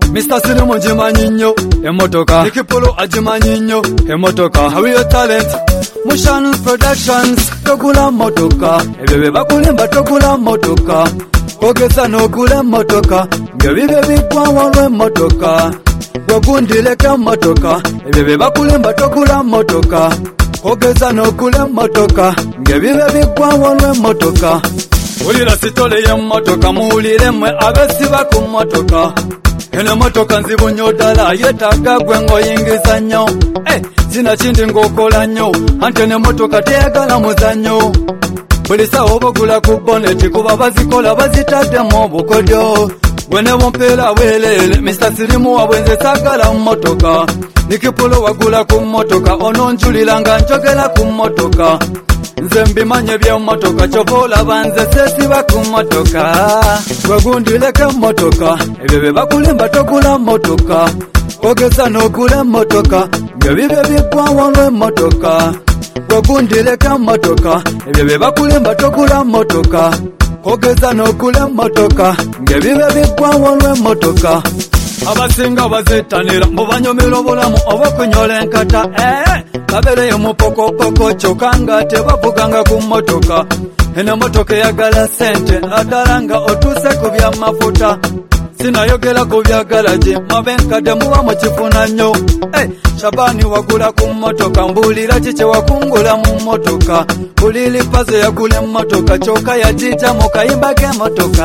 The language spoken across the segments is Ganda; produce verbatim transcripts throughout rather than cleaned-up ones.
Mister Slim ajimanyi nnyo emmotoka, Nikipolo ajimanyi nnyo emmotoka. How your talent? Motion Productions togula motoka, ebyo bye bakulimba togula motoka. Ogeza n'ogula motoka, byo bibyo biggwawo lw'emmotoka. Wegundileka motoka, ebyo bye bakulimba togula motoka. Ogeza n'ogula motoka, byo bibyo biggwawo lw'emmotoka. Ulira sitole y'emmotoka, muwulire mmwe abesiba ku mmotoka. Eno motoka nzibu nnyo ddala, yeetaaga gwe ng'oyingiza nnyo. Eh, sina kindi ng'okola nnyo, anti eno emmotoka teyagala muzannyo. Buli sawa oba ogula ku boneti, kuba bazikola bazitaddemu obukodyo. Gwe ne bumpeera bwereere, Mister Slim wabwenze saagala mmotoka. Nikipolo wagula ku mmotoka, ononjulira nga njogera ku mmotoka. Nze mbimanye by'emmotoka, kyova olaba nze seesiba ku mmotoka. Wegundileka emmotoka, ebyo bye bakulimba togula mmotoka. Ogeza n'ogula emmotoka, byo bibyo biggwawo lw'emmotoka. Wegundileka emmotoka, ebyo bye bakulimba togula mmotoka. Ogeza n'ogula emmotoka, byo bibyo biggwawo lw'emmotoka. Abasinga bazettanira mbu banyomera obulamu oba okunyola enkata. Eh, babeereyo mu pokopoko kyokka nga tebavuganga ku mmotoka. Eno mmotoka eyagala ssente naddala nga otuuse ku byamafuta. Sinayogera ku byagalagi, mabenkadde muba mukifuna nnyo. Eh, Shabani wagula ku mmotoka, mbuulira ki kye wakungula mu mmotoka. Buli lipaze yagula emmotoka, kyokka yagijja mu kayimba k'emmotoka.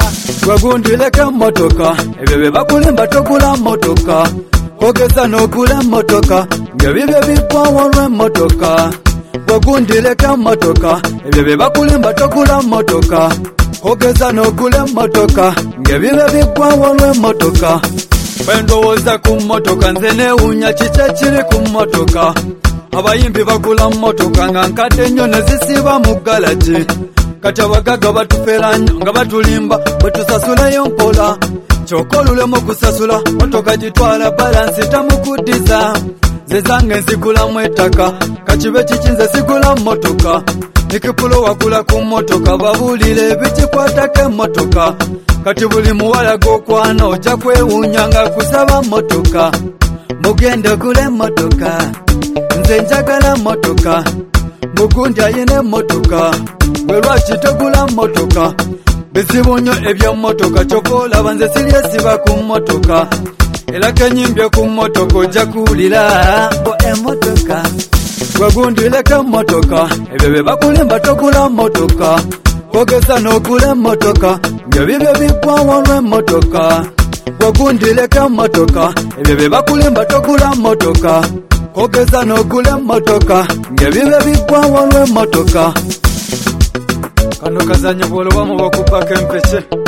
Wegundileka emmotoka, ebyo bye bakulimba togula mmotoka. Ogeza n'ogula emmotoka, byo bibyo biggwawo lw'emmotoka. Wegundileka emmotoka, ebyo bye bakulimba togula mmotoka. Ogeza n'ogula emmotoka, byo bibyo biggwawo lw'emmotoka. Bwe ndowooza ku mmotoka nze neewuunya kiki ekiri ku mmotoka. Abayimbi bagula mmotoka nga nkadde nnyo ne zisiiba mu galagi. Kati abagagga batufeera nnyo nga batulimba bwe tusasulayo mpola. Kyokka olulemu kusasula, mmotoka gitwala balansi tamukuddiza. Ze zange nzigulamu ettaka, kakibe kiki nze sigula mmotoka. Nikipolo wagula ku mmotoka, babuulire ebikikwatako emmotoka. Kati buli muwala gw'okwana ojja kwewuunya nga kusaba mmotoka. Mugende ogule emmotoka, nze njagala mmotoka. Mugundi ayina emmotoka, gwe lwaki togula mmotoka? Bizibu nnyo eby'emmotoka, kyokka olaba nze siryesiba ku mmotoka. Era kenyimbye ku mmotoka ojja kuwulira mbu emmotoka. Wegundileka emmotoka, ebyo bye bakulimba togula mmotoka. Ogeza n'ogula emmotoka, byo bibyo biggwawo lw'emmotoka. Wegundileka emmotoka, ebyo bye bakulimba togula mmotoka. Ogeza n'ogula emmotoka, byo bibyo biggwawo lw'emmotoka. Kano kazanyo bw'olobamu bakubako empeke.